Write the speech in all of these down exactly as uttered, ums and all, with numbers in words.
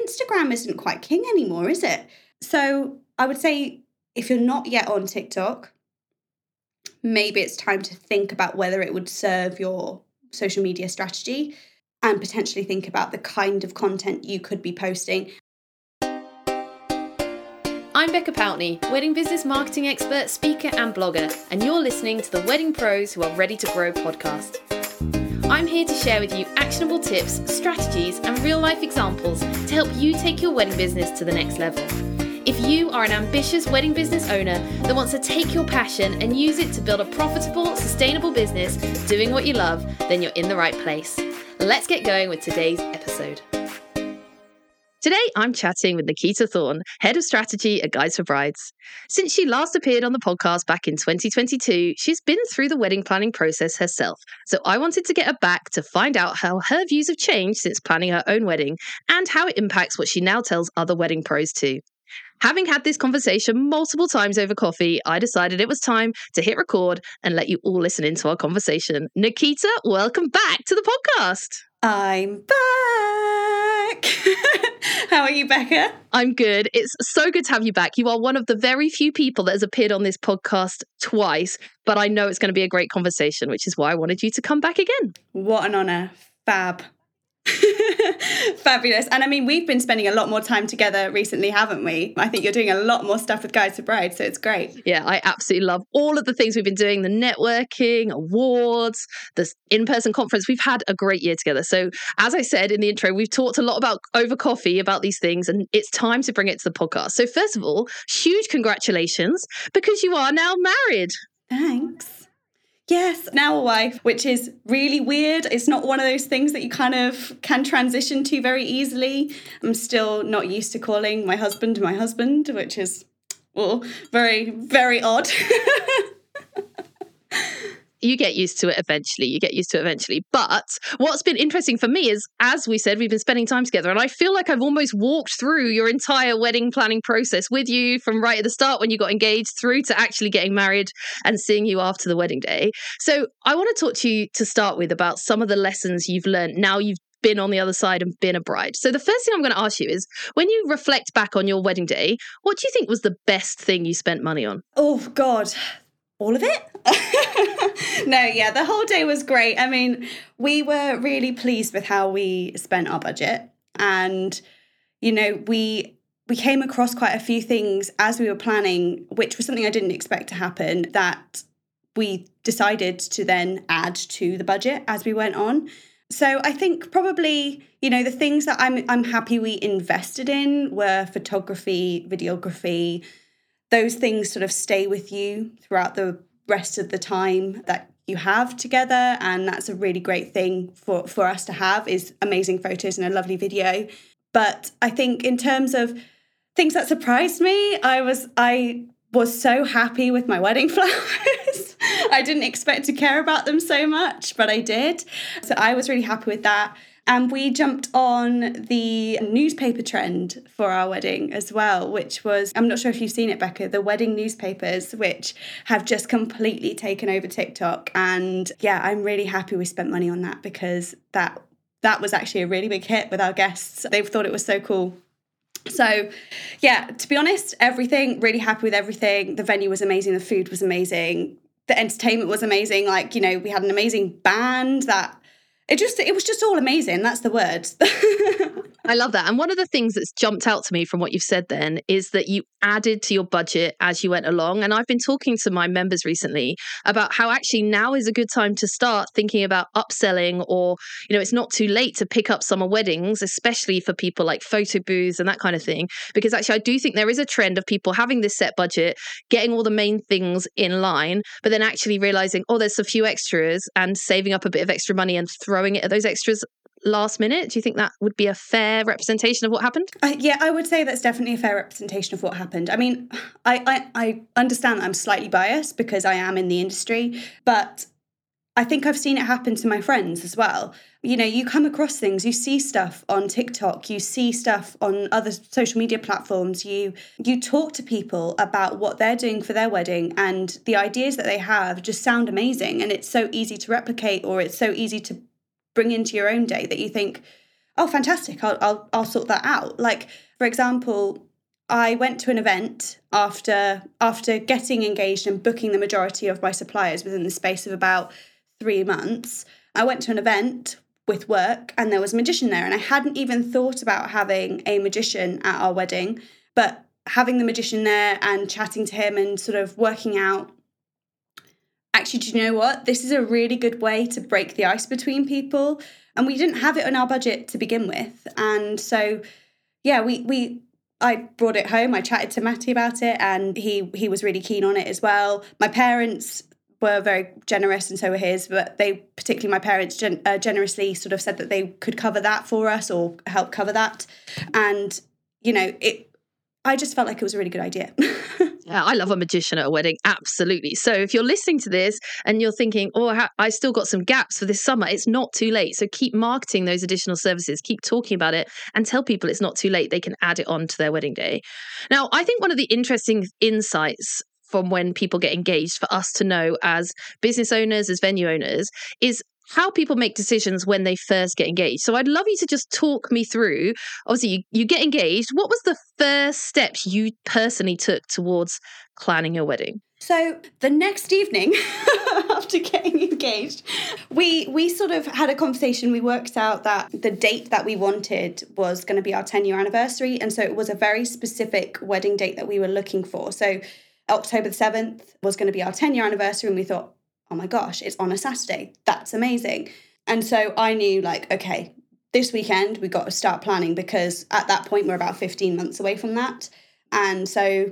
Instagram isn't quite king anymore, is it? So I would say if you're not yet on TikTok, maybe it's time to think about whether it would serve your social media strategy and potentially think about the kind of content you could be posting. I'm Becca Poutney, wedding business marketing expert, speaker and blogger, and you're listening to the Wedding Pros Who Are Ready to Grow podcast. I'm here to share with you actionable tips, strategies and real-life examples to help you take your wedding business to the next level. If you are an ambitious wedding business owner that wants to take your passion and use it to build a profitable, sustainable business doing what you love, then you're in the right place. Let's get going with today's episode. Today, I'm chatting with Nikita Thorne, Head of Strategy at Guides for Brides. Since she last appeared on the podcast back in twenty twenty-two, she's been through the wedding planning process herself. So I wanted to get her back to find out how her views have changed since planning her own wedding and how it impacts what she now tells other wedding pros too. Having had this conversation multiple times over coffee, I decided it was time to hit record and let you all listen into our conversation. Nikita, welcome back to the podcast. I'm back. How are you, Becca? I'm good. It's so good to have you back. You are one of the very few people that has appeared on this podcast twice, but I know it's going to be a great conversation, which is why I wanted you to come back again. What an honour. Fab. Fabulous. And I mean, we've been spending a lot more time together recently, haven't we? I think you're doing a lot more stuff with Guides for Brides, so it's great. Yeah, I absolutely love all of the things we've been doing, the networking, awards, the in-person conference. We've had a great year together. So as I said in the intro, we've talked a lot about over coffee about these things, and it's time to bring it to the podcast. So first of all, huge congratulations, because you are now married. Thanks. Yes, now a wife, which is really weird. It's not one of those things that you kind of can transition to very easily. I'm still not used to calling my husband my husband, which is well, very, very odd. You get used to it eventually. You get used to it eventually. But what's been interesting for me is, as we said, we've been spending time together, and I feel like I've almost walked through your entire wedding planning process with you from right at the start when you got engaged through to actually getting married and seeing you after the wedding day. So I want to talk to you to start with about some of the lessons you've learned now you've been on the other side and been a bride. So the first thing I'm going to ask you is, when you reflect back on your wedding day, what do you think was the best thing you spent money on? Oh, God. All of it? No, yeah, the whole day was great. I mean, we were really pleased with how we spent our budget. And, you know, we we came across quite a few things as we were planning, which was something I didn't expect to happen, that we decided to then add to the budget as we went on. So I think probably, you know, the things that I'm I'm happy we invested in were photography, videography. Those things sort of stay with you throughout the rest of the time that you have together. And that's a really great thing for, for us to have, is amazing photos and a lovely video. But I think in terms of things that surprised me, I was I was so happy with my wedding flowers. I didn't expect to care about them so much, but I did. So I was really happy with that. And we jumped on the newspaper trend for our wedding as well, which was, I'm not sure if you've seen it, Becca, the wedding newspapers, which have just completely taken over TikTok. And yeah, I'm really happy we spent money on that, because that that was actually a really big hit with our guests. They thought it was so cool. So yeah, to be honest, everything, really happy with everything. The venue was amazing. The food was amazing. The entertainment was amazing. Like, you know, we had an amazing band that It just, it was just all amazing. That's the word. I love that. And one of the things that's jumped out to me from what you've said then is that you added to your budget as you went along. And I've been talking to my members recently about how actually now is a good time to start thinking about upselling, or, you know, it's not too late to pick up summer weddings, especially for people like photo booths and that kind of thing. Because actually, I do think there is a trend of people having this set budget, getting all the main things in line, but then actually realizing, oh, there's a few extras, and saving up a bit of extra money and throwing it at those extras last minute. Do you think that would be a fair representation of what happened? Uh, yeah, I would say that's definitely a fair representation of what happened. I mean, I, I, I understand that I'm slightly biased because I am in the industry, but I think I've seen it happen to my friends as well. You know, you come across things, you see stuff on TikTok, you see stuff on other social media platforms, you you talk to people about what they're doing for their wedding, and the ideas that they have just sound amazing, and it's so easy to replicate, or it's so easy to bring into your own day that you think, oh, fantastic, I'll, I'll, I'll sort that out. Like, for example, I went to an event after after getting engaged and booking the majority of my suppliers within the space of about three months. I went to an event with work and there was a magician there, and I hadn't even thought about having a magician at our wedding, but having the magician there and chatting to him and sort of working out, actually, do you know what? This is a really good way to break the ice between people. And we didn't have it in our budget to begin with. And so, yeah, we we I brought it home. I chatted to Matty about it, and he he was really keen on it as well. My parents were very generous, and so were his, but they, particularly my parents, gen- uh, generously sort of said that they could cover that for us or help cover that. And, you know, it. I just felt like it was a really good idea. Yeah, I love a magician at a wedding. Absolutely. So if you're listening to this and you're thinking, oh, I, ha- I still got some gaps for this summer, it's not too late. So keep marketing those additional services, keep talking about it, and tell people it's not too late. They can add it on to their wedding day. Now, I think one of the interesting insights from when people get engaged for us to know as business owners, as venue owners, is how people make decisions when they first get engaged. So I'd love you to just talk me through, obviously you, you get engaged. What was the first steps you personally took towards planning your wedding? So the next evening after getting engaged, we we sort of had a conversation. We worked out that the date that we wanted was going to be our ten-year anniversary. And so it was a very specific wedding date that we were looking for. So October the seventh was going to be our ten-year anniversary, and we thought, oh my gosh, it's on a Saturday. That's amazing. And so I knew, like, okay, this weekend we've got to start planning, because at that point we're about fifteen months away from that. And so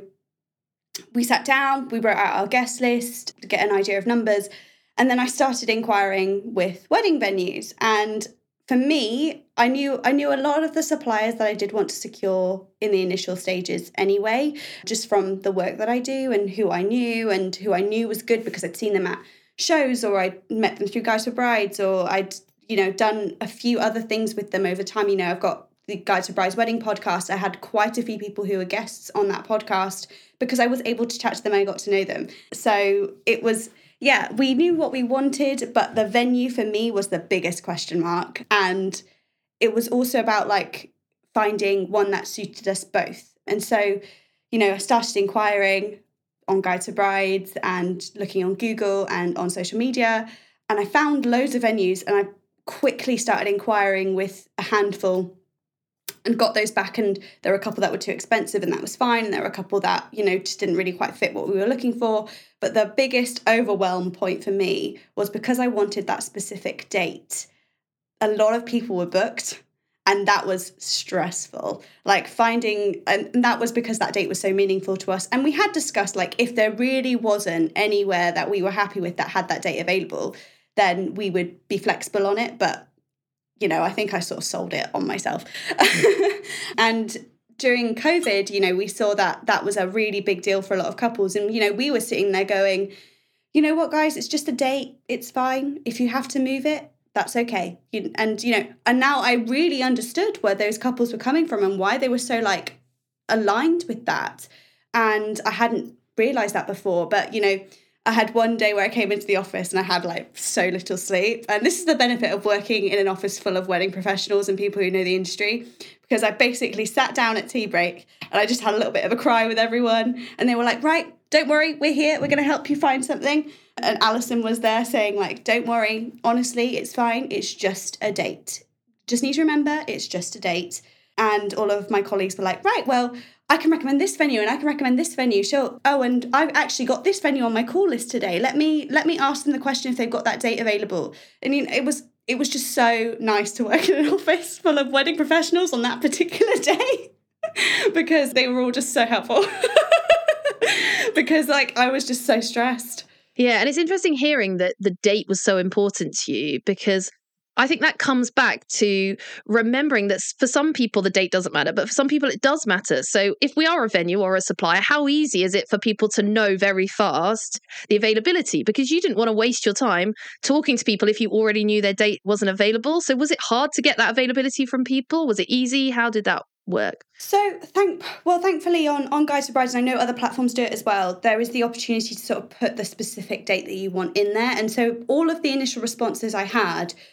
we sat down, we wrote out our guest list to get an idea of numbers. And then I started inquiring with wedding venues. And for me, I knew I knew a lot of the suppliers that I did want to secure in the initial stages anyway, just from the work that I do and who I knew and who I knew was good because I'd seen them at shows, or I met them through Guides for Brides, or I'd, you know, done a few other things with them over time. You know, I've got the Guides for Brides wedding podcast. I had quite a few people who were guests on that podcast because I was able to chat to them and I got to know them. So it was, yeah, we knew what we wanted, but the venue for me was the biggest question mark. And it was also about like finding one that suited us both. And so, you know, I started inquiring on Guides for Brides and looking on Google and on social media. And I found loads of venues, and I quickly started inquiring with a handful and got those back. And there were a couple that were too expensive, and that was fine. And there were a couple that, you know, just didn't really quite fit what we were looking for. But the biggest overwhelm point for me was because I wanted that specific date. A lot of people were booked, and that was stressful. Like finding, and that was because that date was so meaningful to us. And we had discussed, like, if there really wasn't anywhere that we were happy with that had that date available, then we would be flexible on it. But, you know, I think I sort of sold it on myself. And during COVID, you know, we saw that that was a really big deal for a lot of couples. And, you know, we were sitting there going, you know what, guys, it's just a date. It's fine. If you have to move it, that's okay. You, and, you know, and now I really understood where those couples were coming from and why they were so, like, aligned with that. And I hadn't realised that before. But, you know, I had one day where I came into the office and I had, like, so little sleep. And this is the benefit of working in an office full of wedding professionals and people who know the industry, because I basically sat down at tea break and I just had a little bit of a cry with everyone. And they were like, right, don't worry, we're here. We're going to help you find something. And Alison was there saying, like, don't worry, honestly, it's fine. It's just a date. Just need to remember, it's just a date. And all of my colleagues were like, right, well, I can recommend this venue and I can recommend this venue. Sure. Oh, and I've actually got this venue on my call list today. Let me let me ask them the question if they've got that date available. And you know, it was it was just so nice to work in an office full of wedding professionals on that particular day because they were all just so helpful. Because, like, I was just so stressed. Yeah, and it's interesting hearing that the date was so important to you, because I think that comes back to remembering that for some people the date doesn't matter, but for some people it does matter. So if we are a venue or a supplier, how easy is it for people to know very fast the availability? Because you didn't want to waste your time talking to people if you already knew their date wasn't available. So was it hard to get that availability from people? Was it easy? How did that work? So thank well, thankfully on, on Guides for Brides, and I know other platforms do it as well, there is the opportunity to sort of put the specific date that you want in there. And so all of the initial responses I had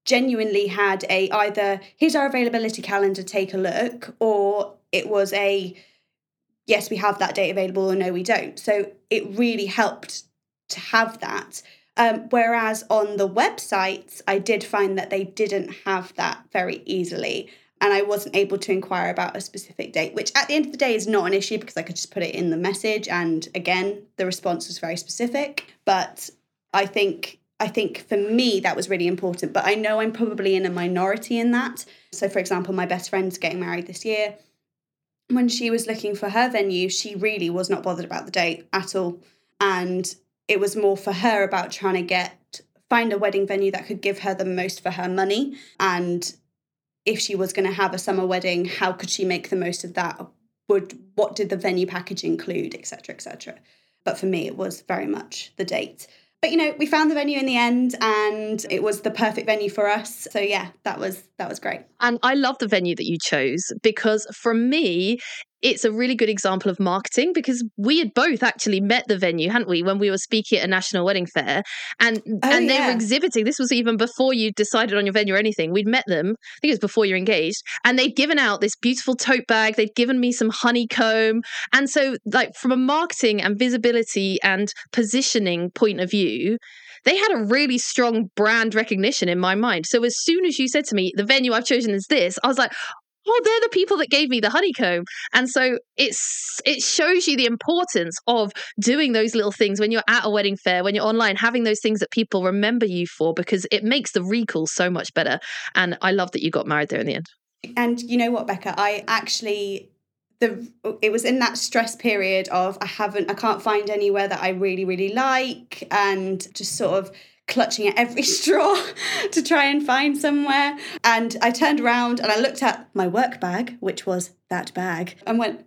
genuinely had a either here's our availability calendar, take a look, or it was a yes, we have that date available, or no, we don't. So it really helped to have that. Um, whereas on the websites, I did find that they didn't have that very easily. And I wasn't able to inquire about a specific date, which at the end of the day is not an issue because I could just put it in the message. And again, the response was very specific. But I think I think for me, that was really important. But I know I'm probably in a minority in that. So, for example, my best friend's getting married this year. When she was looking for her venue, she really was not bothered about the date at all. And it was more for her about trying to get find a wedding venue that could give her the most for her money. And if she was going to have a summer wedding, how could she make the most of that? Would what did the venue package include, et cetera, et cetera. But for me, it was very much the date. But, you know, we found the venue in the end and it was the perfect venue for us. So, yeah, that was that was great. And I love the venue that you chose because for me, it's a really good example of marketing because we had both actually met the venue, hadn't we, when we were speaking at a national wedding fair and Oh, and they yeah. were exhibiting. This was even before you decided on your venue or anything. We'd met them. I think it was before you're engaged. And they'd given out this beautiful tote bag. They'd given me some honeycomb. And so like from a marketing and visibility and positioning point of view, they had a really strong brand recognition in my mind. So as soon as you said to me, the venue I've chosen is this, I was like, oh, they're the people that gave me the honeycomb. And so it's it shows you the importance of doing those little things when you're at a wedding fair, when you're online, having those things that people remember you for, because it makes the recall so much better. And I love that you got married there in the end. And you know what, Becca, I actually, the it was in that stress period of I haven't, I can't find anywhere that I really, really like and just sort of clutching at every straw to try and find somewhere. And I turned around and I looked at my work bag, which was that bag, and went,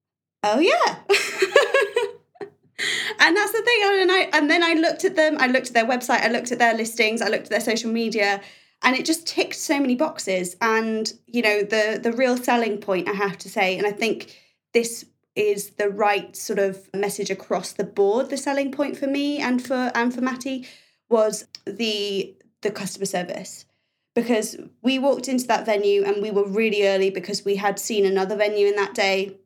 oh yeah. And that's the thing. And I and then I looked at them, I looked at their website, I looked at their listings, I looked at their social media, and it just ticked so many boxes. And, you know, the the real selling point, I have to say, and I think this is the right sort of message across the board, the selling point for me and for and for Matty, was the the customer service. Because we walked into that venue and we were really early because we had seen another venue in that day.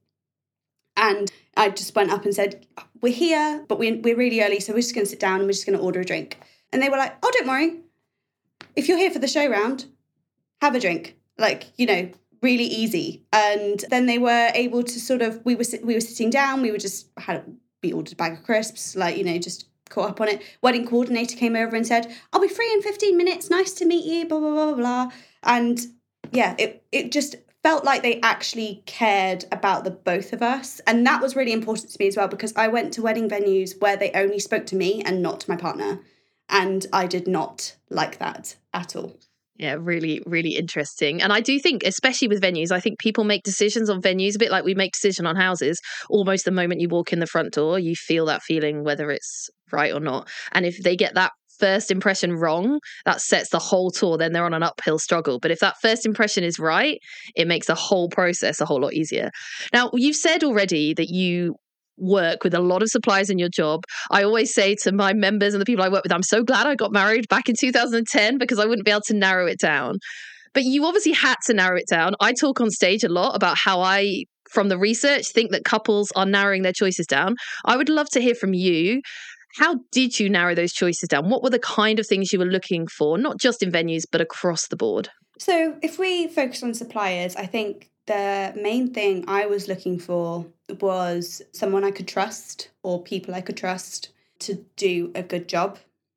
And I just went up and said, we're here, but we're, we're really early, so we're just going to sit down and we're just going to order a drink. And they were like, oh, don't worry. If you're here for the show round, have a drink. Like, you know, really easy. And then they were able to sort of, we were we were sitting down, we were just, had we ordered a bag of crisps, like, you know, just caught up on it. Wedding coordinator came over and said, I'll be free in fifteen minutes. Nice to meet you, blah, blah, blah, blah. And yeah, it, it just felt like they actually cared about the both of us. And that was really important to me as well, because I went to wedding venues where they only spoke to me and not to my partner. And I did not like that at all. Yeah, really, really interesting. And I do think, especially with venues, I think people make decisions on venues a bit like we make decision on houses. Almost the moment you walk in the front door, you feel that feeling, whether it's right or not. And if they get that first impression wrong, that sets the whole tour, then they're on an uphill struggle. But if that first impression is right, it makes the whole process a whole lot easier. Now, you've said already that you work with a lot of suppliers in your job. I always say to my members and the people I work with, I'm so glad I got married back in two thousand ten because I wouldn't be able to narrow it down. But you obviously had to narrow it down. I talk on stage a lot about how I, from the research, think that couples are narrowing their choices down. I would love to hear from you. How did you narrow those choices down? What were the kind of things you were looking for, not just in venues, but across the board? So if we focus on suppliers, I think the main thing I was looking for was someone I could trust or people I could trust to do a good job.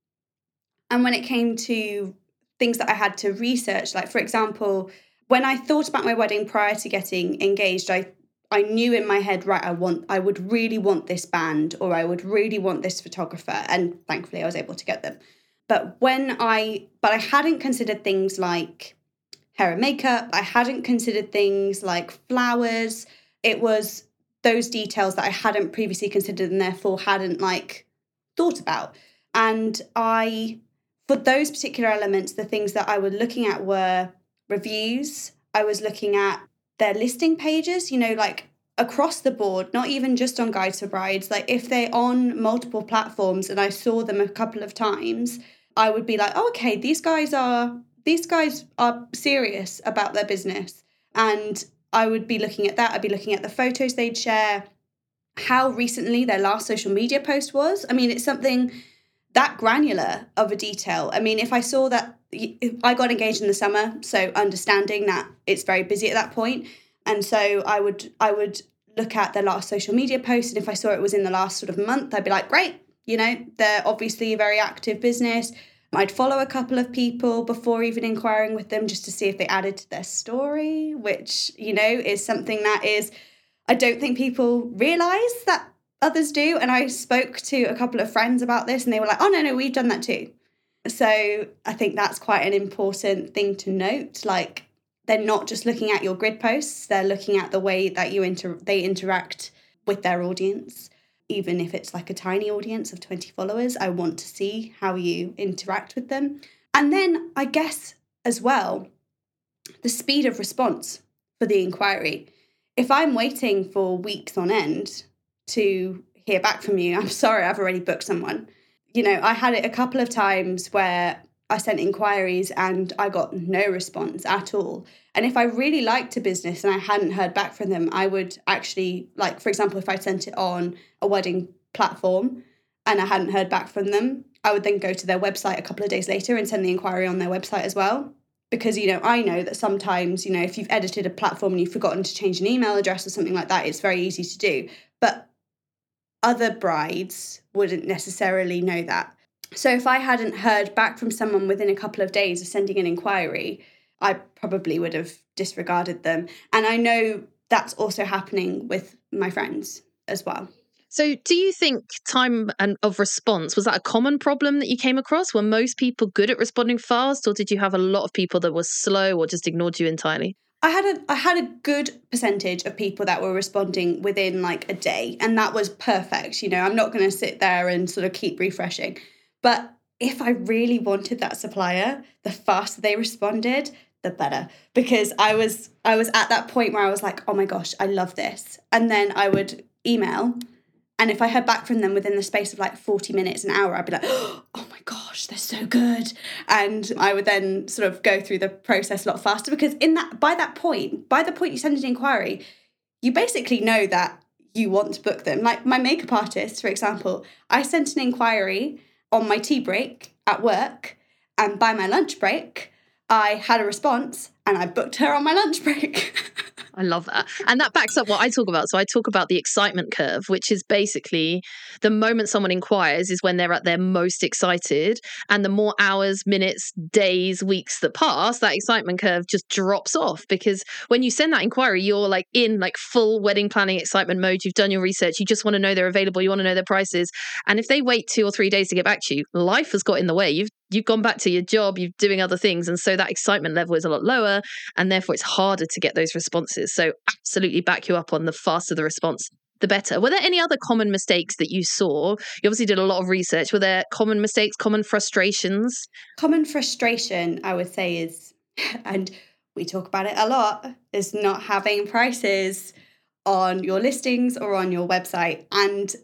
And when it came to things that I had to research, like, for example, when I thought about my wedding prior to getting engaged, I I knew in my head, right, I want, I would really want this band or I would really want this photographer. And thankfully I was able to get them. But when I, but I hadn't considered things like hair and makeup. I hadn't considered things like flowers. It was those details that I hadn't previously considered and therefore hadn't like thought about. And I, for those particular elements, the things that I was looking at were reviews. I was looking at their listing pages, you know, like across the board, not even just on Guides for Brides. Like if they're on multiple platforms and I saw them a couple of times, I would be like, oh, okay, these guys are, these guys are serious about their business. And I would be looking at that. I'd be looking at the photos they'd share, how recently their last social media post was. I mean, it's something that granular of a detail. I mean, if I saw that, I got engaged in the summer, so understanding that it's very busy at that point. And so I would I would look at their last social media post, and if I saw it was in the last sort of month, I'd be like, great, you know, they're obviously a very active business. I'd follow a couple of people before even inquiring with them just to see if they added to their story, which, you know, is something that is, I don't think people realise that others do. And I spoke to a couple of friends about this and they were like, oh, no, no, we've done that too. So I think that's quite an important thing to note. Like, they're not just looking at your grid posts, they're looking at the way that you inter- they interact with their audience. Even if it's like a tiny audience of twenty followers, I want to see how you interact with them. And then I guess as well, the speed of response for the inquiry. If I'm waiting for weeks on end to hear back from you, I'm sorry, I've already booked someone. You know, I had it a couple of times where I sent inquiries and I got no response at all. And if I really liked a business and I hadn't heard back from them, I would actually, like, for example, if I sent it on a wedding platform and I hadn't heard back from them, I would then go to their website a couple of days later and send the inquiry on their website as well. Because, you know, I know that sometimes, you know, if you've edited a platform and you've forgotten to change an email address or something like that, it's very easy to do. But other brides wouldn't necessarily know that. So if I hadn't heard back from someone within a couple of days of sending an inquiry, I probably would have disregarded them. And I know that's also happening with my friends as well. So do you think time and of response, was that a common problem that you came across? Were most people good at responding fast, or did you have a lot of people that were slow or just ignored you entirely? I had a I had a good percentage of people that were responding within like a day, and that was perfect. You know, I'm not going to sit there and sort of keep refreshing. But if I really wanted that supplier, the faster they responded, the better. Because I was I was at that point where I was like, oh my gosh, I love this. And then I would email. And if I heard back from them within the space of like forty minutes, an hour, I'd be like, oh my gosh, they're so good. And I would then sort of go through the process a lot faster, because in that by that point, by the point you send an inquiry, you basically know that you want to book them. Like my makeup artist, for example, I sent an inquiry on my tea break at work, and by my lunch break, I had a response and I booked her on my lunch break. I love that. And that backs up what I talk about. So I talk about the excitement curve, which is basically the moment someone inquires is when they're at their most excited. And the more hours, minutes, days, weeks that pass, that excitement curve just drops off. Because when you send that inquiry, you're like in like full wedding planning excitement mode. You've done your research. You just want to know they're available. You want to know their prices. And if they wait two or three days to get back to you, life has got in the way. You've You've gone back to your job, you're doing other things. And so that excitement level is a lot lower, and therefore it's harder to get those responses. So absolutely back you up on the faster the response, the better. Were there any other common mistakes that you saw? You obviously did a lot of research. Were there common mistakes, common frustrations? Common frustration, I would say, is, and we talk about it a lot, is not having prices on your listings or on your website. And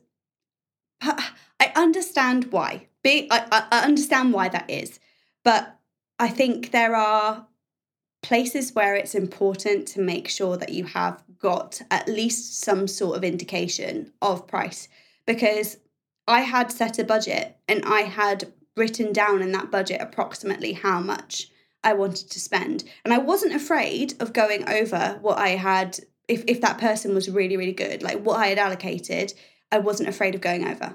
I understand why. Be, I, I understand why that is. But I think there are places where it's important to make sure that you have got at least some sort of indication of price. Because I had set a budget and I had written down in that budget approximately how much I wanted to spend. And I wasn't afraid of going over what I had, if, if that person was really, really good, like what I had allocated, I wasn't afraid of going over.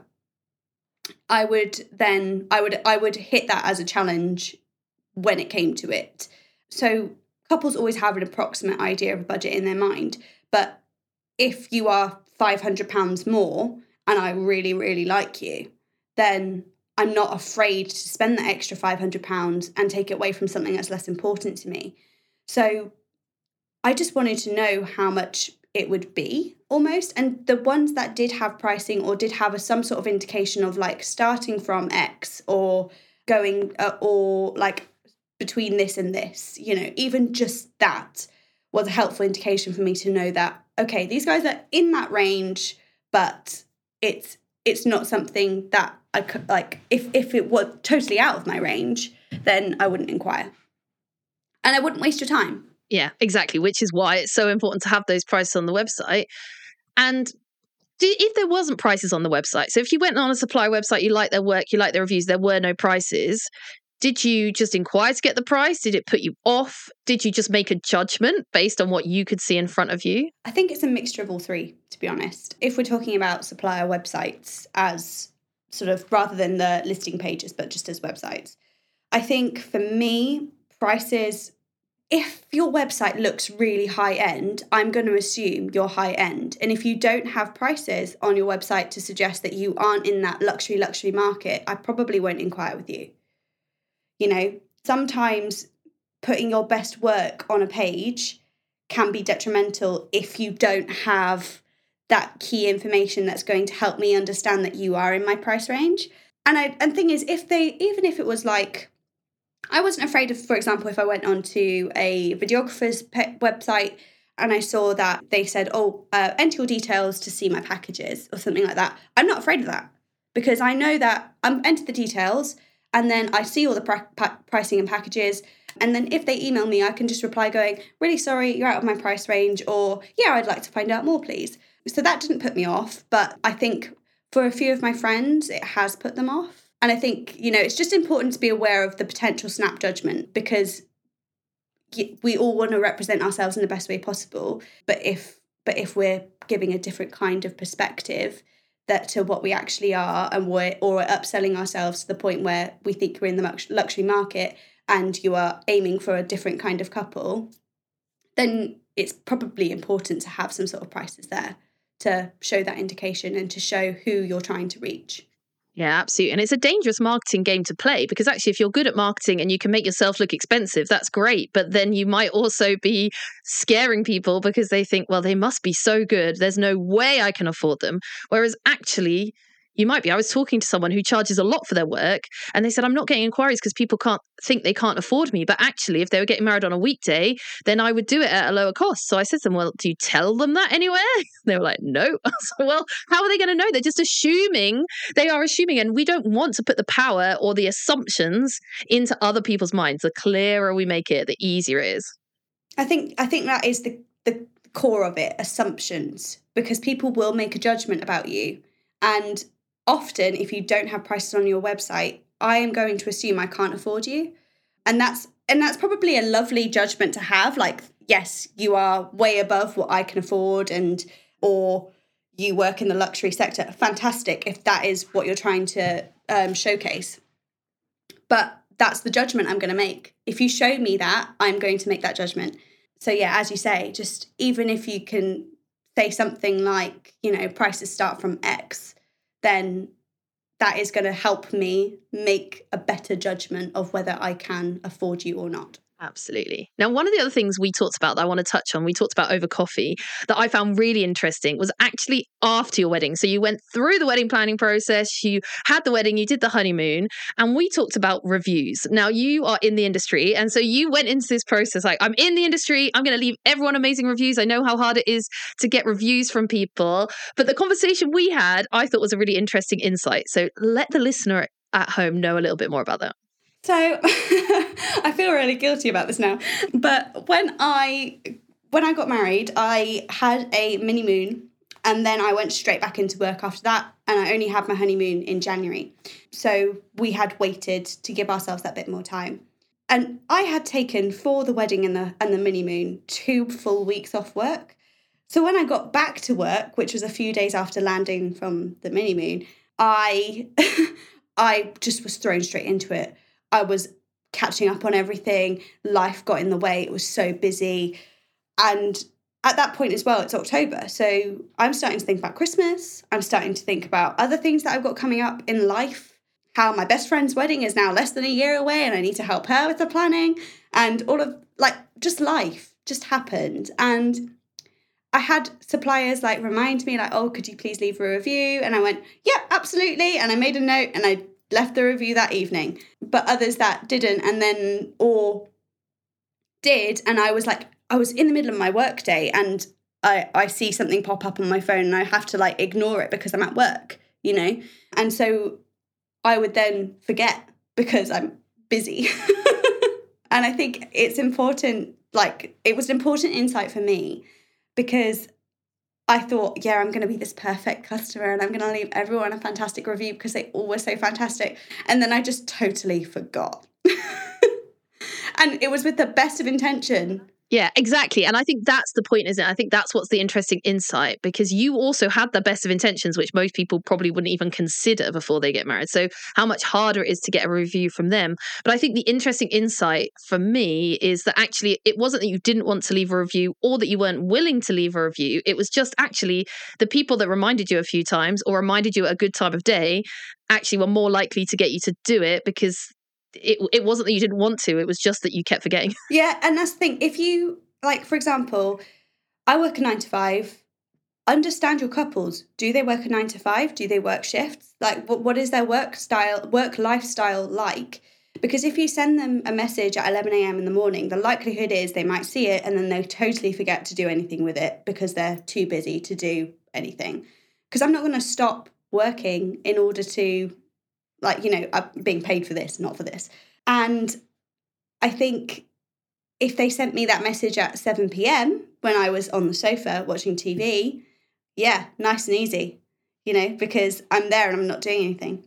I would then, I would, I would hit that as a challenge when it came to it. So couples always have an approximate idea of a budget in their mind. But if you are five hundred pounds more and I really, really like you, then I'm not afraid to spend that extra five hundred pounds and take it away from something that's less important to me. So I just wanted to know how much it would be almost. And the ones that did have pricing or did have a, some sort of indication of like starting from X or going uh, or like between this and this, you know, even just that was a helpful indication for me to know that, okay, these guys are in that range, but it's it's not something that I could like, if, if it was totally out of my range, then I wouldn't inquire. And I wouldn't waste your time. Yeah, exactly. Which is why it's so important to have those prices on the website. And do, if there wasn't prices on the website, so if you went on a supplier website, you like their work, you like their reviews, there were no prices, did you just inquire to get the price? Did it put you off? Did you just make a judgment based on what you could see in front of you? I think it's a mixture of all three, to be honest. If we're talking about supplier websites as sort of rather than the listing pages, but just as websites, I think for me, prices, if your website looks really high end, I'm going to assume you're high end. And if you don't have prices on your website to suggest that you aren't in that luxury, luxury market, I probably won't inquire with you. You know, sometimes putting your best work on a page can be detrimental if you don't have that key information that's going to help me understand that you are in my price range. And I and thing is, if they, even if it was like, I wasn't afraid of, for example, if I went onto a videographer's pe- website and I saw that they said, oh, uh, enter your details to see my packages or something like that. I'm not afraid of that because I know that I'm enter the details and then I see all the pra- pa- pricing and packages. And then if they email me, I can just reply going, really sorry, you're out of my price range, or yeah, I'd like to find out more, please. So that didn't put me off. But I think for a few of my friends, it has put them off. And I think, you know, it's just important to be aware of the potential snap judgment because we all want to represent ourselves in the best way possible. But if but if we're giving a different kind of perspective that to what we actually are, and we're or we're upselling ourselves to the point where we think we're in the luxury market and you are aiming for a different kind of couple, then it's probably important to have some sort of prices there to show that indication and to show who you're trying to reach. Yeah, absolutely. And it's a dangerous marketing game to play because actually if you're good at marketing and you can make yourself look expensive, that's great. But then you might also be scaring people because they think, well, they must be so good. There's no way I can afford them. Whereas actually, you might be. I was talking to someone who charges a lot for their work and they said, I'm not getting inquiries because people can't think they can't afford me. But actually, if they were getting married on a weekday, then I would do it at a lower cost. So I said to them, well, do you tell them that anywhere? They were like, no. I was like, well, how are they going to know? They're just assuming. They are assuming. And we don't want to put the power or the assumptions into other people's minds. The clearer we make it, the easier it is. I think I think that is the, the core of it, assumptions, because people will make a judgment about you. And often, if you don't have prices on your website, I am going to assume I can't afford you. And that's and that's probably a lovely judgment to have. Like, yes, you are way above what I can afford, and or you work in the luxury sector. Fantastic if that is what you're trying to um, showcase. But that's the judgment I'm going to make. If you show me that, I'm going to make that judgment. So yeah, as you say, just even if you can say something like, you know, prices start from X, then that is going to help me make a better judgment of whether I can afford you or not. Absolutely. Now, one of the other things we talked about that I want to touch on, we talked about over coffee, that I found really interesting was actually after your wedding. So you went through the wedding planning process, you had the wedding, you did the honeymoon, and we talked about reviews. Now, you are in the industry, and so you went into this process like, I'm in the industry, I'm going to leave everyone amazing reviews. I know how hard it is to get reviews from people. But the conversation we had, I thought was a really interesting insight. So let the listener at home know a little bit more about that. So I feel really guilty about this now. But when I when I got married, I had a mini moon and then I went straight back into work after that. And I only had my honeymoon in January. So we had waited to give ourselves that bit more time. And I had taken for the wedding and the and the mini moon two full weeks off work. So when I got back to work, which was a few days after landing from the mini moon, I I just was thrown straight into it. I was catching up on everything. Life got in the way. It was so busy. And at that point as well, it's October. So I'm starting to think about Christmas. I'm starting to think about other things that I've got coming up in life. How my best friend's wedding is now less than a year away and I need to help her with the planning. And all of, like, just life just happened. And I had suppliers, like, remind me, like, oh, could you please leave a review? And I went, yeah, absolutely. And I made a note and I left the review that evening, but others that didn't, and then or did, and I was like, I was in the middle of my work day, and I I see something pop up on my phone, and I have to like ignore it because I'm at work, you know, and so I would then forget because I'm busy, And I think it's important, like, it was an important insight for me because I thought, yeah, I'm going to be this perfect customer and I'm going to leave everyone a fantastic review because they all were so fantastic. And then I just totally forgot. And it was with the best of intention. Yeah, exactly. And I think that's the point, isn't it? I think that's what's the interesting insight, because you also had the best of intentions, which most people probably wouldn't even consider before they get married. So how much harder it is to get a review from them. But I think the interesting insight for me is that actually it wasn't that you didn't want to leave a review or that you weren't willing to leave a review. It was just actually the people that reminded you a few times or reminded you at a good time of day actually were more likely to get you to do it, because It it wasn't that you didn't want to, it was just that you kept forgetting. Yeah, and that's the thing. If you, like, for example, I work a nine to five, understand your couples. Do they work a nine to five? Do they work shifts? Like, what, what is their work style, work lifestyle like? Because if you send them a message at eleven a.m. in the morning, the likelihood is they might see it and then they totally forget to do anything with it because they're too busy to do anything. Because I'm not going to stop working in order to, like, you know, I'm being paid for this, not for this. And I think if they sent me that message at seven p.m. when I was on the sofa watching T V, yeah, nice and easy, you know, because I'm there and I'm not doing anything.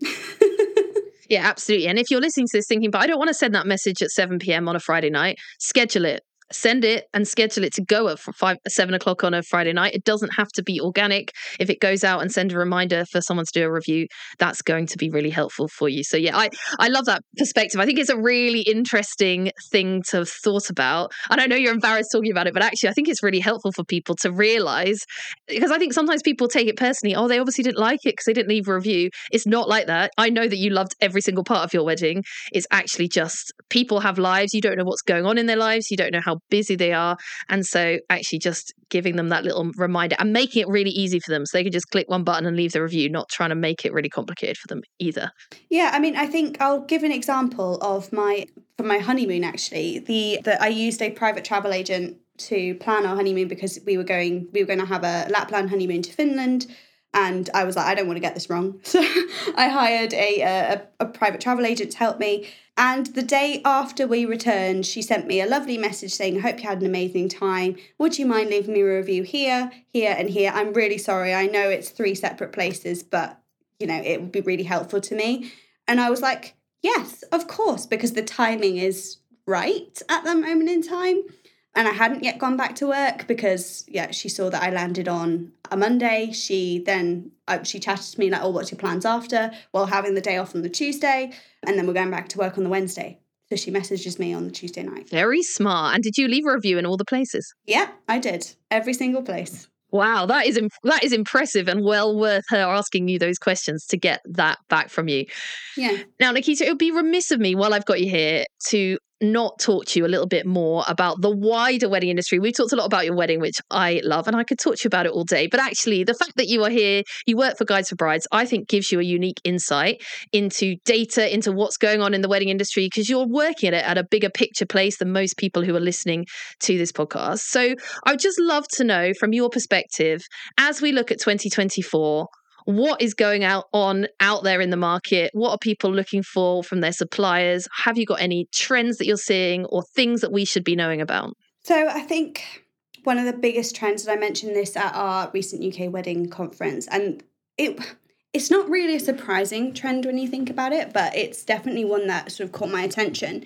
Yeah, absolutely. And if you're listening to this thinking, but I don't want to send that message at seven p.m. on a Friday night, schedule it. Send it and schedule it to go at five, seven o'clock on a Friday night. It doesn't have to be organic. If it goes out and send a reminder for someone to do a review, that's going to be really helpful for you. So yeah, I, I love that perspective. I think it's a really interesting thing to have thought about. And I know you're embarrassed talking about it, but actually I think it's really helpful for people to realize, because I think sometimes people take it personally. Oh, they obviously didn't like it because they didn't leave a review. It's not like that. I know that you loved every single part of your wedding. It's actually just people have lives. You don't know what's going on in their lives. You don't know how busy they are, and so actually just giving them that little reminder and making it really easy for them so they can just click one button and leave the review, not trying to make it really complicated for them either. Yeah, I mean, I think I'll give an example of my for my honeymoon. Actually, the that I used a private travel agent to plan our honeymoon because we were going we were going to have a Lapland honeymoon to Finland. And I was like, I don't want to get this wrong. So I hired a, a a private travel agent to help me. And the day after we returned, she sent me a lovely message saying, I hope you had an amazing time. Would you mind leaving me a review here, here, and here? I'm really sorry. I know it's three separate places, but, you know, it would be really helpful to me. And I was like, yes, of course, because the timing is right at that moment in time. And I hadn't yet gone back to work because, yeah, she saw that I landed on a Monday. She then, uh, she chatted to me like, oh, what's your plans after? Well, having the day off on the Tuesday. And then we're going back to work on the Wednesday. So she messages me on the Tuesday night. Very smart. And did you leave a review in all the places? Yeah, I did. Every single place. Wow, that is imp- that is impressive and well worth her asking you those questions to get that back from you. Yeah. Now, Nikita, it would be remiss of me while I've got you here to not talk to you a little bit more about the wider wedding industry. We talked a lot about your wedding, which I love, and I could talk to you about it all day. But actually, the fact that you are here, you work for Guides for Brides, I think gives you a unique insight into data, into what's going on in the wedding industry, because you're working at it at a bigger picture place than most people who are listening to this podcast. So I would just love to know from your perspective, as we look at twenty twenty-four, what is going out on out there in the market? What are people looking for from their suppliers? Have you got any trends that you're seeing or things that we should be knowing about? So I think one of the biggest trends, and I mentioned this at our recent U K wedding conference, and it it's not really a surprising trend when you think about it, but it's definitely one that sort of caught my attention,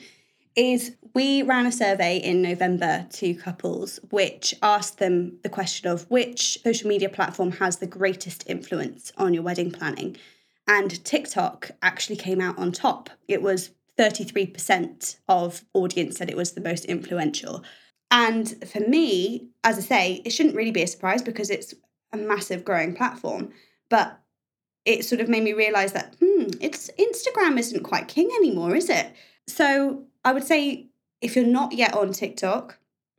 is we ran a survey in November to couples which asked them the question of which social media platform has the greatest influence on your wedding planning. And TikTok actually came out on top. It was thirty-three percent of audience said it was the most influential. And for me, as I say, it shouldn't really be a surprise because it's a massive growing platform. But it sort of made me realise that, hmm, it's Instagram isn't quite king anymore, is it? So I would say if you're not yet on TikTok,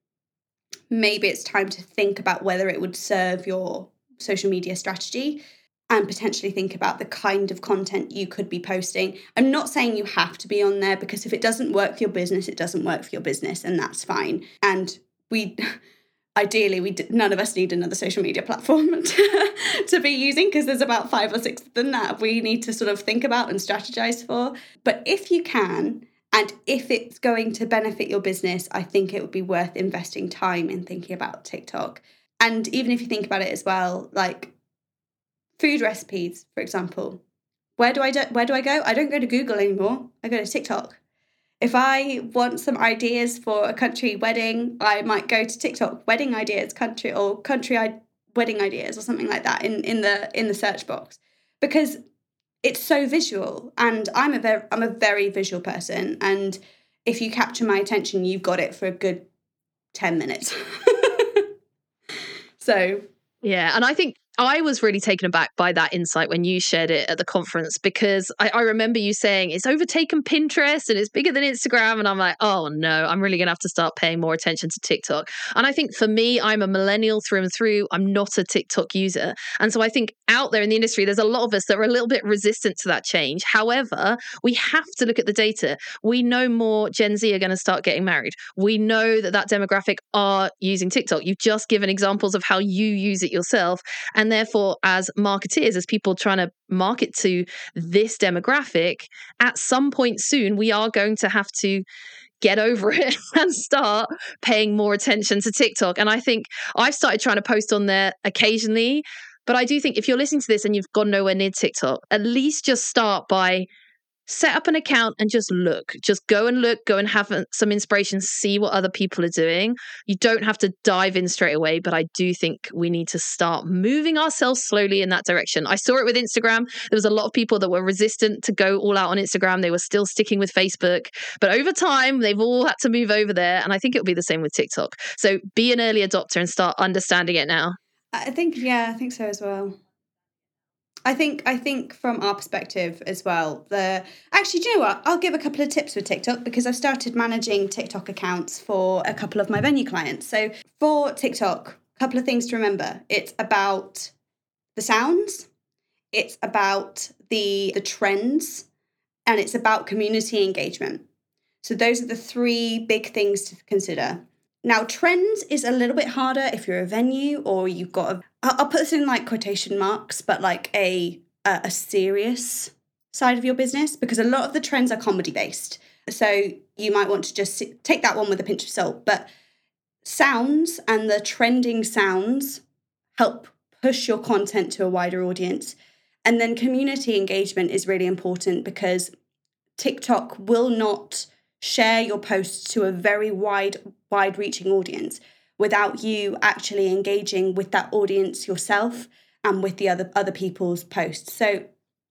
maybe it's time to think about whether it would serve your social media strategy and potentially think about the kind of content you could be posting. I'm not saying you have to be on there, because if it doesn't work for your business, it doesn't work for your business, and that's fine. And we, ideally, we none of us need another social media platform to, to be using, because there's about five or six of them that we need to sort of think about and strategize for. But if you can, And if it's going to benefit your business, I think it would be worth investing time in thinking about TikTok. And even if you think about it as well, like food recipes, for example, where do I do, where do I go? I don't go to Google anymore. I go to TikTok. If I want some ideas for a country wedding, I might go to TikTok, wedding ideas, country or country I- wedding ideas or something like that in, in the in the search box, because it's so visual, and I'm a very, I'm a very visual person, and if you capture my attention, you've got it for a good ten minutes. So yeah, and I think I was really taken aback by that insight when you shared it at the conference, because I, I remember you saying it's overtaken Pinterest and it's bigger than Instagram. And I'm like, oh no, I'm really going to have to start paying more attention to TikTok. And I think for me, I'm a millennial through and through. I'm not a TikTok user. And so I think out there in the industry, there's a lot of us that are a little bit resistant to that change. However, we have to look at the data. We know more Gen Z are going to start getting married. We know that that demographic are using TikTok. You've just given examples of how you use it yourself. And therefore, as marketeers, as people trying to market to this demographic, at some point soon, we are going to have to get over it and start paying more attention to TikTok. And I think I've started trying to post on there occasionally. But I do think if you're listening to this and you've gone nowhere near TikTok, at least just start by set up an account and just look. Just go and look, go and have some inspiration, see what other people are doing. You don't have to dive in straight away, but I do think we need to start moving ourselves slowly in that direction. I saw it with Instagram. There was a lot of people that were resistant to go all out on Instagram. They were still sticking with Facebook. But over time, they've all had to move over there. And I think it'll be the same with TikTok. So be an early adopter and start understanding it now. I think, yeah, I think so as well. I think I think from our perspective as well, the actually, do you know what? I'll give a couple of tips with TikTok, because I've started managing TikTok accounts for a couple of my venue clients. So for TikTok, a couple of things to remember. It's about the sounds, it's about the the trends, and it's about community engagement. So those are the three big things to consider. Now, trends is a little bit harder if you're a venue or you've got a, I'll put this in like quotation marks, but like a, a, a serious side of your business, because a lot of the trends are comedy based. So you might want to just take that one with a pinch of salt. But sounds and the trending sounds help push your content to a wider audience. And then community engagement is really important, because TikTok will not share your posts to a very wide, wide-reaching audience without you actually engaging with that audience yourself and with the other other people's posts. So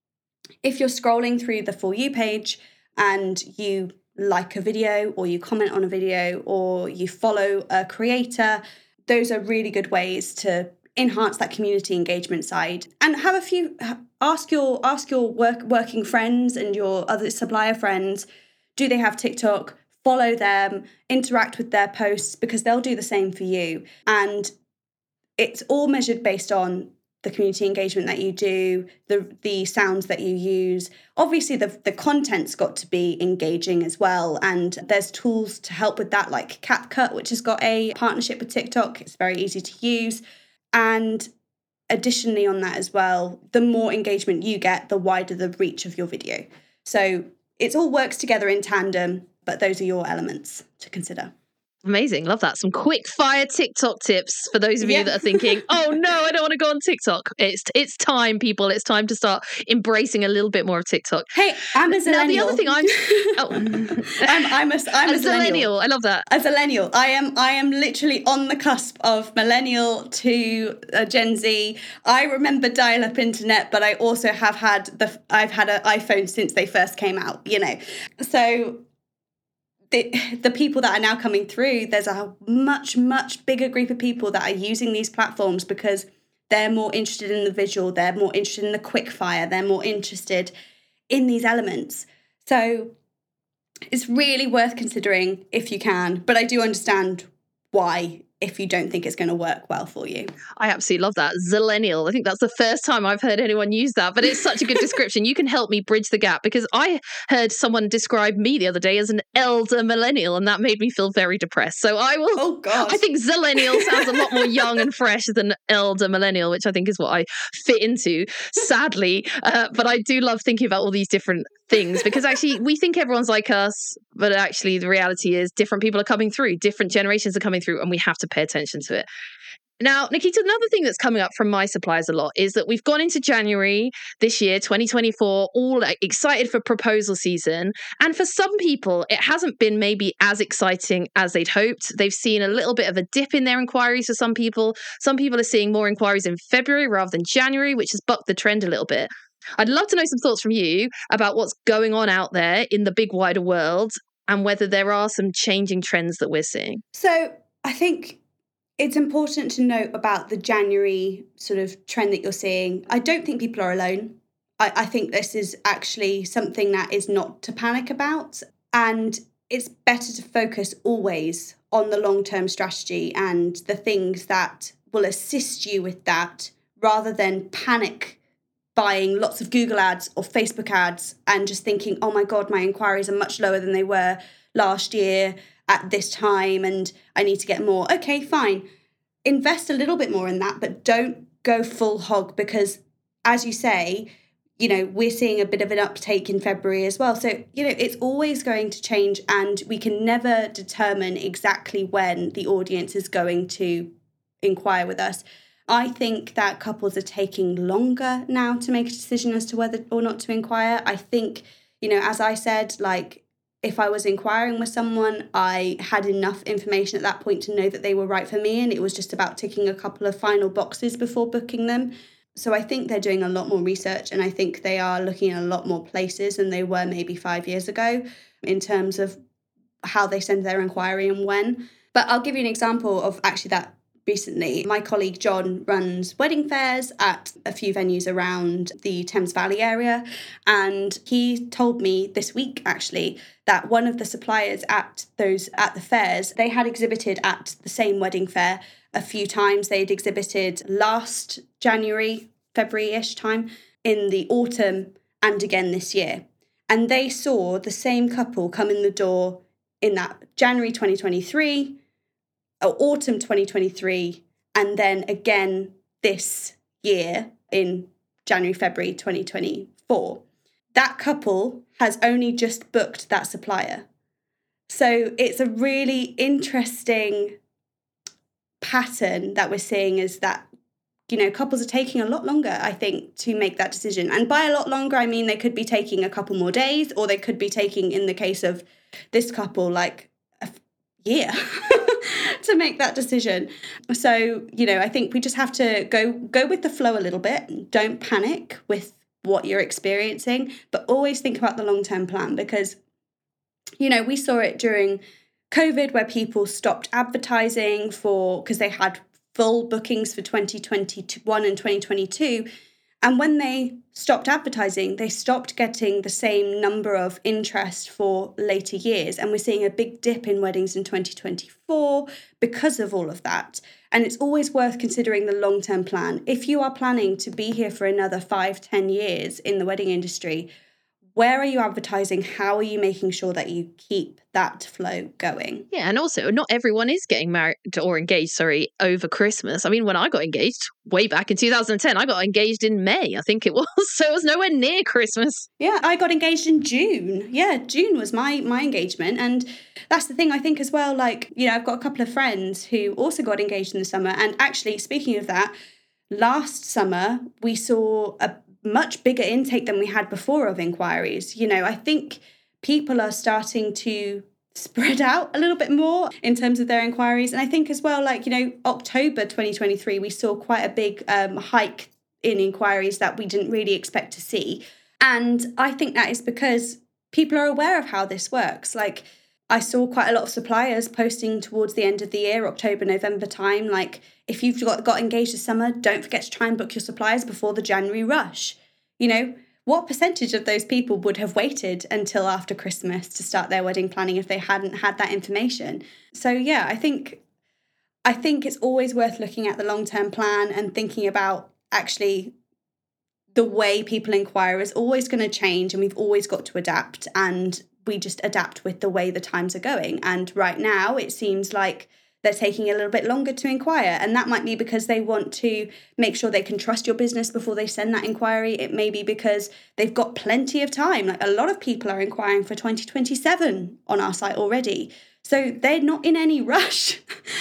if you're scrolling through the For You page and you like a video or you comment on a video or you follow a creator, those are really good ways to enhance that community engagement side. And have a few, ask your ask your work working friends and your other supplier friends, do they have TikTok? Follow them, interact with their posts, because they'll do the same for you. And it's all measured based on the community engagement that you do, the the sounds that you use. Obviously, the, the content's got to be engaging as well. And there's tools to help with that, like CapCut, which has got a partnership with TikTok. It's very easy to use. And additionally on that as well, the more engagement you get, the wider the reach of your video. So it all works together in tandem, but those are your elements to consider. Amazing. Love that. Some quick fire TikTok tips for those of you Yeah. that are thinking, oh no, I don't want to go on TikTok. It's it's time, people. It's time to start embracing a little bit more of TikTok. Hey, I'm a zillennial. Now, the other thing I'm... Oh. I'm, I'm a, I'm a a zillennial. zillennial. I love that. A zillennial. I am I am literally on the cusp of millennial to uh, Gen Z. I remember dial-up internet, but I also have had the I've had an iPhone since they first came out, you know. So the the people that are now coming through, there's a much, much bigger group of people that are using these platforms because they're more interested in the visual, they're more interested in the quick fire, they're more interested in these elements. So it's really worth considering if you can, but I do understand why if you don't think it's going to work well for you. I absolutely love that. Zillennial. I think that's the first time I've heard anyone use that, but it's such a good description. You can help me bridge the gap, because I heard someone describe me the other day as an elder millennial, and that made me feel very depressed. So I will, oh God. I think Zillennial sounds a lot more young and fresh than elder millennial, which I think is what I fit into, sadly. Uh, but I do love thinking about all these different things, because actually we think everyone's like us, but actually the reality is different people are coming through, different generations are coming through, and we have to pay attention to it. Now, Nikita, another thing that's coming up from my suppliers a lot is that we've gone into January this year, twenty twenty-four, all like, excited for proposal season. And for some people, it hasn't been maybe as exciting as they'd hoped. They've seen a little bit of a dip in their inquiries for some people. Some people are seeing more inquiries in February rather than January, which has bucked the trend a little bit. I'd love to know some thoughts from you about what's going on out there in the big wider world and whether there are some changing trends that we're seeing. So I think it's important to note about the January sort of trend that you're seeing. I don't think people are alone. I, I think this is actually something that is not to panic about. And it's better to focus always on the long-term strategy and the things that will assist you with that, rather than panic buying lots of Google ads or Facebook ads and just thinking, oh my God, my inquiries are much lower than they were last year at this time and I need to get more. Okay, fine. Invest a little bit more in that, but don't go full hog, because as you say, you know, we're seeing a bit of an uptake in February as well. So, you know, it's always going to change, and we can never determine exactly when the audience is going to inquire with us. I think that couples are taking longer now to make a decision as to whether or not to inquire. I think, you know, as I said, like, if I was inquiring with someone, I had enough information at that point to know that they were right for me, and it was just about ticking a couple of final boxes before booking them. So I think they're doing a lot more research, and I think they are looking at a lot more places than they were maybe five years ago in terms of how they send their inquiry and when. But I'll give you an example of actually that recently. My colleague John runs wedding fairs at a few venues around the Thames Valley area, and he told me this week actually that one of the suppliers at those at the fairs, they had exhibited at the same wedding fair a few times. They'd exhibited last January, February-ish time, in the autumn, and again this year. And they saw the same couple come in the door in that January twenty twenty-three, or autumn twenty twenty-three, and then again this year in January, February twenty twenty-four. That couple has only just booked that supplier. So it's a really interesting pattern that we're seeing, is that, you know, couples are taking a lot longer, I think, to make that decision. And by a lot longer, I mean they could be taking a couple more days, or they could be taking, in the case of this couple, like a year to make that decision. So, you know, I think we just have to go go with the flow a little bit. Don't panic with what you're experiencing, but always think about the long-term plan, because, you know, we saw it during COVID where people stopped advertising for, because they had full bookings for twenty twenty-one and twenty twenty-two. And when they stopped advertising, they stopped getting the same number of interest for later years. And we're seeing a big dip in weddings in twenty twenty-four because of all of that. And it's always worth considering the long-term plan. If you are planning to be here for another five, ten years in the wedding industry, where are you advertising? How are you making sure that you keep that flow going? Yeah, and also not everyone is getting married or engaged, sorry, over Christmas. I mean, when I got engaged way back in two thousand ten, I got engaged in May, I think it was. So it was nowhere near Christmas. Yeah, I got engaged in June. Yeah, June was my my engagement. And that's the thing, I think as well, like, you know, I've got a couple of friends who also got engaged in the summer. And actually, speaking of that, last summer, we saw a much bigger intake than we had before of inquiries. You know, I think people are starting to spread out a little bit more in terms of their inquiries. And I think as well, like, you know, October twenty twenty-three, we saw quite a big um, hike in inquiries that we didn't really expect to see. And I think that is because people are aware of how this works. Like, I saw quite a lot of suppliers posting towards the end of the year, October, November time, like, if you've got, got engaged this summer, don't forget to try and book your suppliers before the January rush. You know, what percentage of those people would have waited until after Christmas to start their wedding planning if they hadn't had that information? So, yeah, I think I think it's always worth looking at the long-term plan and thinking about actually the way people inquire is always going to change, and we've always got to adapt, and we just adapt with the way the times are going. And right now it seems like they're taking a little bit longer to inquire. And that might be because they want to make sure they can trust your business before they send that inquiry. It may be because they've got plenty of time. Like a lot of people are inquiring for twenty twenty-seven on our site already. So they're not in any rush.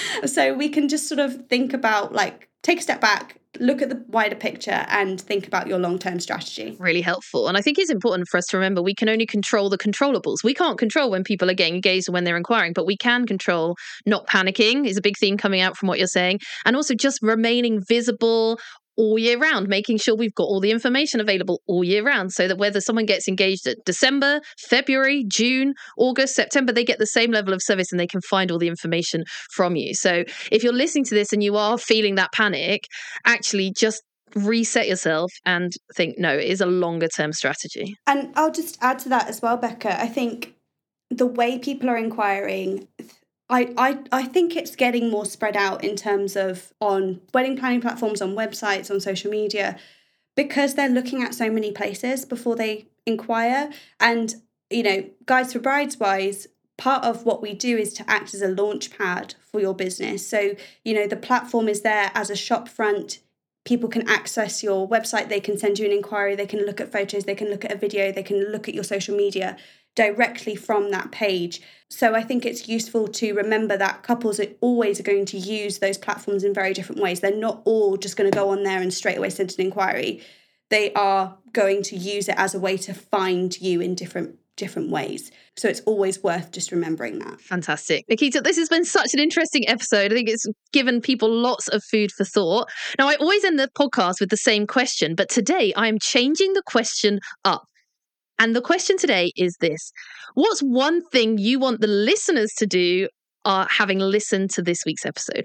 So we can just sort of think about, like, take a step back, look at the wider picture and think about your long-term strategy. Really helpful. And I think it's important for us to remember we can only control the controllables. We can't control when people are getting engaged or when they're inquiring, but we can control not panicking is a big theme coming out from what you're saying. And also just remaining visible all year round, making sure we've got all the information available all year round so that whether someone gets engaged at December, February, June, August, September, they get the same level of service and they can find all the information from you. So if you're listening to this and you are feeling that panic, actually just reset yourself and think, no, it is a longer term strategy. And I'll just add to that as well, Becca. I think the way people are inquiring, I, I, I think it's getting more spread out in terms of on wedding planning platforms, on websites, on social media, because they're looking at so many places before they inquire. And, you know, Guides for Brides wise, part of what we do is to act as a launch pad for your business. So, you know, the platform is there as a shop front. People can access your website, they can send you an inquiry, they can look at photos, they can look at a video, they can look at your social media directly from that page. So I think it's useful to remember that couples are always going to use those platforms in very different ways. They're not all just going to go on there and straight away send an inquiry. They are going to use it as a way to find you in different different ways. So it's always worth just remembering that. Fantastic. Nikita, this has been such an interesting episode. I think it's given people lots of food for thought. Now, I always end the podcast with the same question, but today I am changing the question up. And the question today is this: what's one thing you want the listeners to do uh, having listened to this week's episode?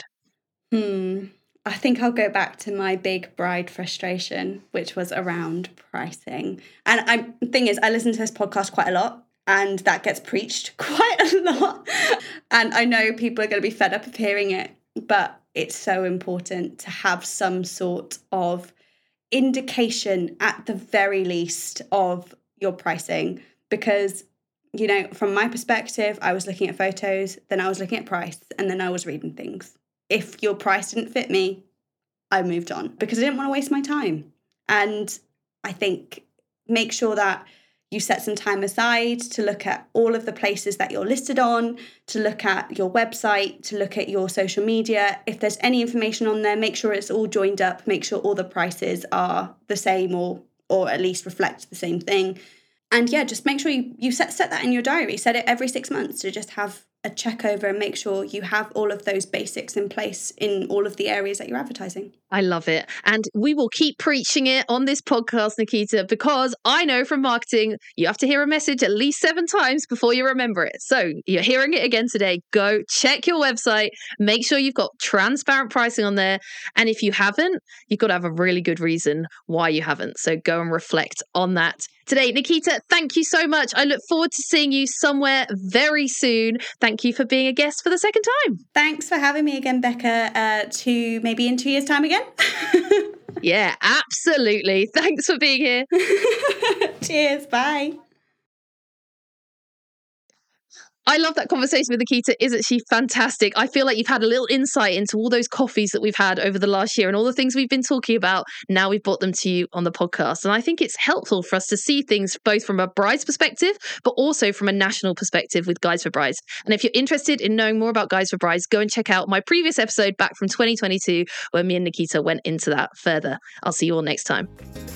Hmm. I think I'll go back to my big bride frustration, which was around pricing. And I, the thing is, I listen to this podcast quite a lot, and that gets preached quite a lot. And I know people are going to be fed up of hearing it, but it's so important to have some sort of indication at the very least of your pricing, because, you know, from my perspective, I was looking at photos, then I was looking at price, and then I was reading things. If your price didn't fit me, I moved on because I didn't want to waste my time. And I think make sure that you set some time aside to look at all of the places that you're listed on, to look at your website, to look at your social media. If there's any information on there, make sure it's all joined up, make sure all the prices are the same or or at least reflect the same thing. And yeah, just make sure you, you set, set that in your diary. Set it every six months to just have a check over and make sure you have all of those basics in place in all of the areas that you're advertising. I love it. And we will keep preaching it on this podcast, Nikita, because I know from marketing, you have to hear a message at least seven times before you remember it. So you're hearing it again today. Go check your website. Make sure you've got transparent pricing on there. And if you haven't, you've got to have a really good reason why you haven't. So go and reflect on that today. Nikita, thank you so much. I look forward to seeing you somewhere very soon. Thank you for being a guest for the second time. Thanks for having me again, Becca, uh, to maybe in two years' time again. Yeah, absolutely. Thanks for being here. Cheers. Bye. I love that conversation with Nikita. Isn't she fantastic? I feel like you've had a little insight into all those coffees that we've had over the last year and all the things we've been talking about. Now we've brought them to you on the podcast. And I think it's helpful for us to see things both from a bride's perspective, but also from a national perspective with Guides for Brides. And if you're interested in knowing more about Guides for Brides, go and check out my previous episode back from twenty twenty-two, where me and Nikita went into that further. I'll see you all next time.